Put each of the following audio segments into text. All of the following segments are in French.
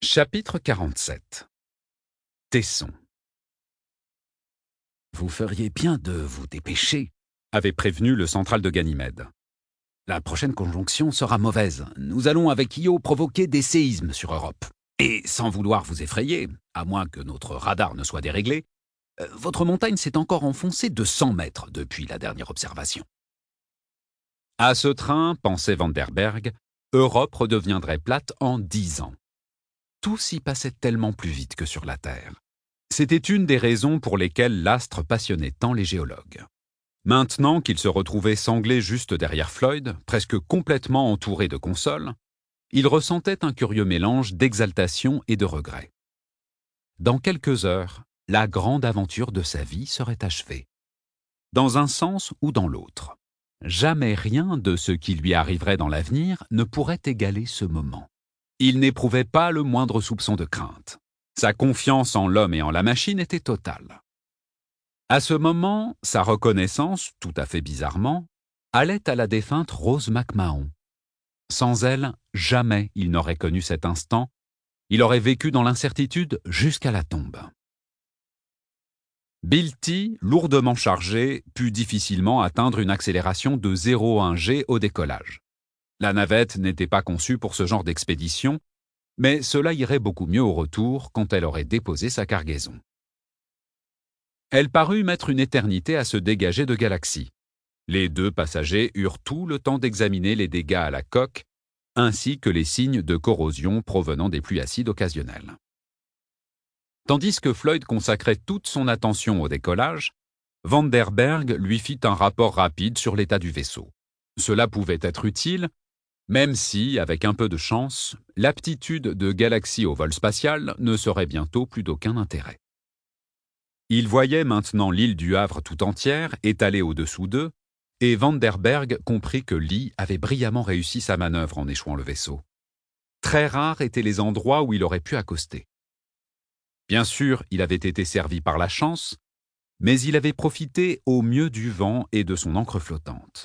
Chapitre 47. Tesson. Vous feriez bien de vous dépêcher, Avait prévenu le central de Ganymède. La prochaine conjonction sera mauvaise. Nous allons avec Io provoquer des séismes sur Europe. Et sans vouloir vous effrayer, à moins que notre radar ne soit déréglé, votre montagne s'est encore enfoncée de 100 mètres depuis la dernière observation. À ce train, pensait Vanderberg, Europe redeviendrait plate en 10 ans. Tout s'y passait tellement plus vite que sur la Terre. C'était une des raisons pour lesquelles l'astre passionnait tant les géologues. Maintenant qu'il se retrouvait sanglé juste derrière Floyd, presque complètement entouré de consoles, il ressentait un curieux mélange d'exaltation et de regret. Dans quelques heures, la grande aventure de sa vie serait achevée. Dans un sens ou dans l'autre. Jamais rien de ce qui lui arriverait dans l'avenir ne pourrait égaler ce moment. Il n'éprouvait pas le moindre soupçon de crainte. Sa confiance en l'homme et en la machine était totale. À ce moment, sa reconnaissance, tout à fait bizarrement, allait à la défunte Rose McMahon. Sans elle, jamais il n'aurait connu cet instant. Il aurait vécu dans l'incertitude jusqu'à la tombe. Bill T, lourdement chargé, put difficilement atteindre une accélération de 0,1 g au décollage. La navette n'était pas conçue pour ce genre d'expédition, mais cela irait beaucoup mieux au retour quand elle aurait déposé sa cargaison. Elle parut mettre une éternité à se dégager de Galaxy. Les deux passagers eurent tout le temps d'examiner les dégâts à la coque, ainsi que les signes de corrosion provenant des pluies acides occasionnelles. Tandis que Floyd consacrait toute son attention au décollage, Vanderberg lui fit un rapport rapide sur l'état du vaisseau. Cela pouvait être utile, même si, avec un peu de chance, l'aptitude de Galaxy au vol spatial ne serait bientôt plus d'aucun intérêt. Il voyait maintenant l'île du Havre tout entière, étalée au-dessous d'eux, et Vanderberg comprit que Lee avait brillamment réussi sa manœuvre en échouant le vaisseau. Très rares étaient les endroits où il aurait pu accoster. Bien sûr, il avait été servi par la chance, mais il avait profité au mieux du vent et de son ancre flottante.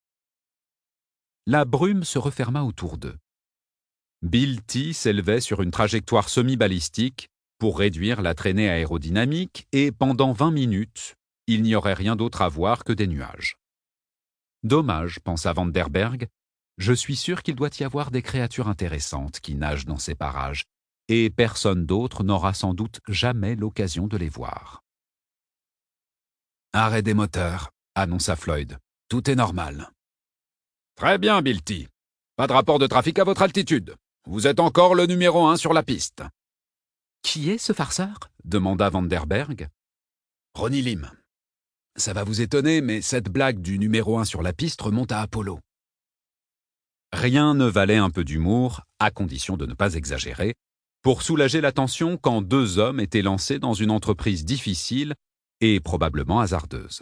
La brume se referma autour d'eux. Bill T s'élevait sur une trajectoire semi-balistique pour réduire la traînée aérodynamique et pendant 20 minutes, il n'y aurait rien d'autre à voir que des nuages. Dommage, pensa Vanderberg, je suis sûr qu'il doit y avoir des créatures intéressantes qui nagent dans ces parages, et personne d'autre n'aura sans doute jamais l'occasion de les voir. Arrêt des moteurs, annonça Floyd. Tout est normal. Très bien, Bill T. Pas de rapport de trafic à votre altitude. Vous êtes encore le numéro 1 sur la piste. Qui est ce farceur ? Demanda Vanderberg. Ronnie Lim. Ça va vous étonner, mais cette blague du numéro 1 sur la piste remonte à Apollo. Rien ne valait un peu d'humour, à condition de ne pas exagérer, pour soulager la tension quand deux hommes étaient lancés dans une entreprise difficile et probablement hasardeuse.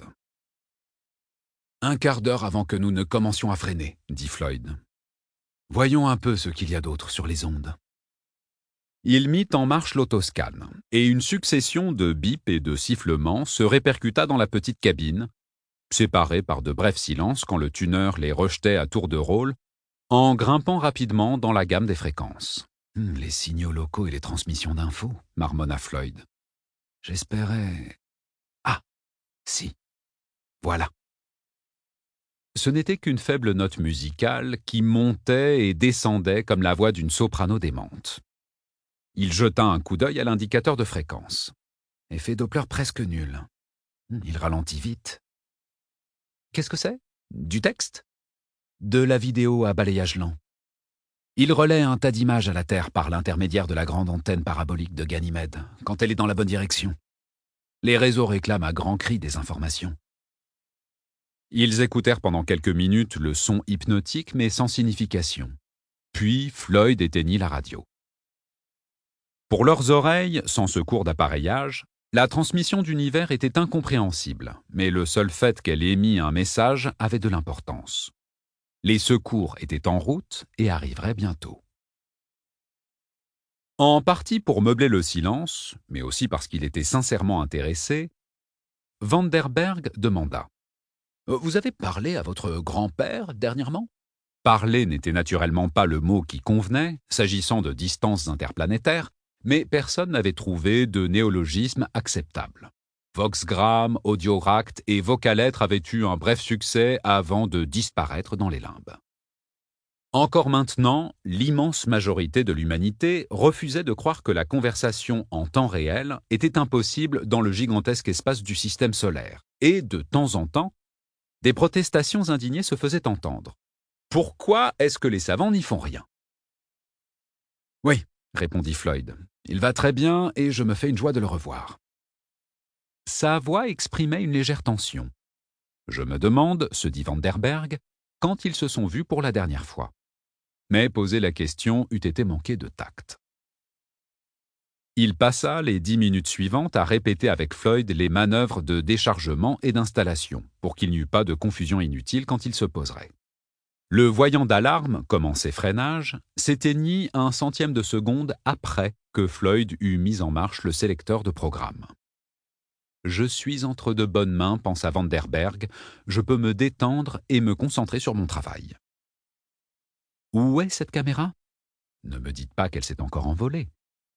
Un quart d'heure avant que nous ne commencions à freiner, dit Floyd. Voyons un peu ce qu'il y a d'autre sur les ondes. Il mit en marche l'autoscan, et une succession de bips et de sifflements se répercuta dans la petite cabine, séparée par de brefs silences quand le tuner les rejetait à tour de rôle, en grimpant rapidement dans la gamme des fréquences. Les signaux locaux et les transmissions d'infos, marmonna Floyd. J'espérais... Ah, si. Voilà. Ce n'était qu'une faible note musicale qui montait et descendait comme la voix d'une soprano démente. Il jeta un coup d'œil à l'indicateur de fréquence. Effet Doppler presque nul. Il ralentit vite. Qu'est-ce que c'est ? Du texte ? De la vidéo à balayage lent. Il relaie un tas d'images à la Terre par l'intermédiaire de la grande antenne parabolique de Ganymède, quand elle est dans la bonne direction. Les réseaux réclament à grands cris des informations. Ils écoutèrent pendant quelques minutes le son hypnotique mais sans signification. Puis Floyd éteignit la radio. Pour leurs oreilles, sans secours d'appareillage, la transmission d'univers était incompréhensible, mais le seul fait qu'elle émît un message avait de l'importance. Les secours étaient en route et arriveraient bientôt. En partie pour meubler le silence, mais aussi parce qu'il était sincèrement intéressé, Vanderberg demanda. Vous avez parlé à votre grand-père dernièrement ? Parler n'était naturellement pas le mot qui convenait, s'agissant de distances interplanétaires, mais personne n'avait trouvé de néologisme acceptable. Voxgram, Audioract et Vocalettre avaient eu un bref succès avant de disparaître dans les limbes. Encore maintenant, l'immense majorité de l'humanité refusait de croire que la conversation en temps réel était impossible dans le gigantesque espace du système solaire, et de temps en temps, des protestations indignées se faisaient entendre. Pourquoi est-ce que les savants n'y font rien ? Oui, répondit Floyd. Il va très bien et je me fais une joie de le revoir. Sa voix exprimait une légère tension. Je me demande, se dit Vanderberg, quand ils se sont vus pour la dernière fois. Mais poser la question eût été manquer de tact. Il passa les 10 minutes suivantes à répéter avec Floyd les manœuvres de déchargement et d'installation, pour qu'il n'y eût pas de confusion inutile quand il se poserait. Le voyant d'alarme, comme en ses freinages, s'éteignit un centième de seconde après que Floyd eut mis en marche le sélecteur de programme. « Je suis entre de bonnes mains, pensa Vanderberg, je peux me détendre et me concentrer sur mon travail. » Où est cette caméra ? Ne me dites pas qu'elle s'est encore envolée.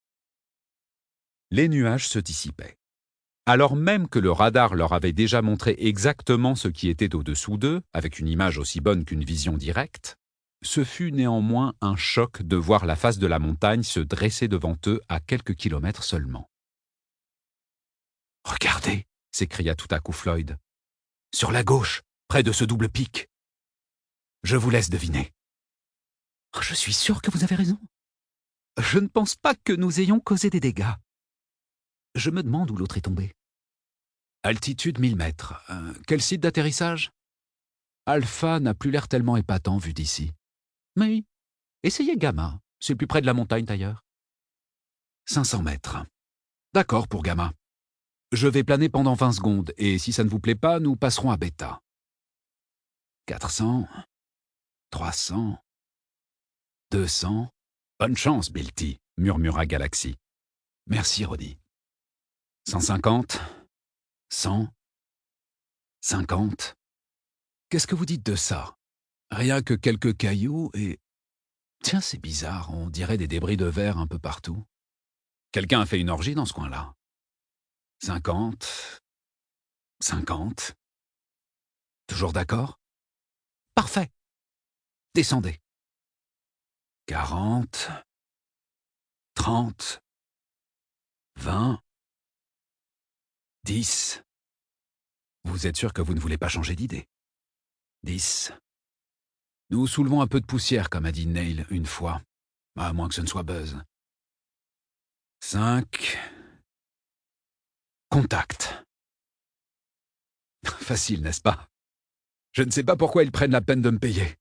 Les nuages se dissipaient. Alors même que le radar leur avait déjà montré exactement ce qui était au-dessous d'eux, avec une image aussi bonne qu'une vision directe, ce fut néanmoins un choc de voir la face de la montagne se dresser devant eux à quelques kilomètres seulement. « Regardez !» s'écria tout à coup Floyd. « Sur la gauche, près de ce double pic. Je vous laisse deviner. » « Je suis sûr que vous avez raison. Je ne pense pas que nous ayons causé des dégâts. Je me demande où l'autre est tombé. » Altitude 1000 mètres. Quel site d'atterrissage ? Alpha n'a plus l'air tellement épatant vu d'ici. Mais essayez Gamma, c'est plus près de la montagne d'ailleurs. 500 mètres. D'accord pour Gamma. Je vais planer pendant 20 secondes, et si ça ne vous plaît pas, nous passerons à Beta. 400, 300, 200. Bonne chance, Bilty, murmura Galaxy. Merci, Roddy. 150, 100, 50. Qu'est-ce que vous dites de ça ? Rien que quelques cailloux et... Tiens, c'est bizarre, on dirait des débris de verre un peu partout. Quelqu'un a fait une orgie dans ce coin-là. 50, 50. Toujours d'accord ? Parfait. Descendez. 40, 30, 20, 10. Vous êtes sûr que vous ne voulez pas changer d'idée ? 10. Nous soulevons un peu de poussière, comme a dit Neil une fois, à moins que ce ne soit Buzz. 5. Contact. Facile, n'est-ce pas ? Je ne sais pas pourquoi ils prennent la peine de me payer.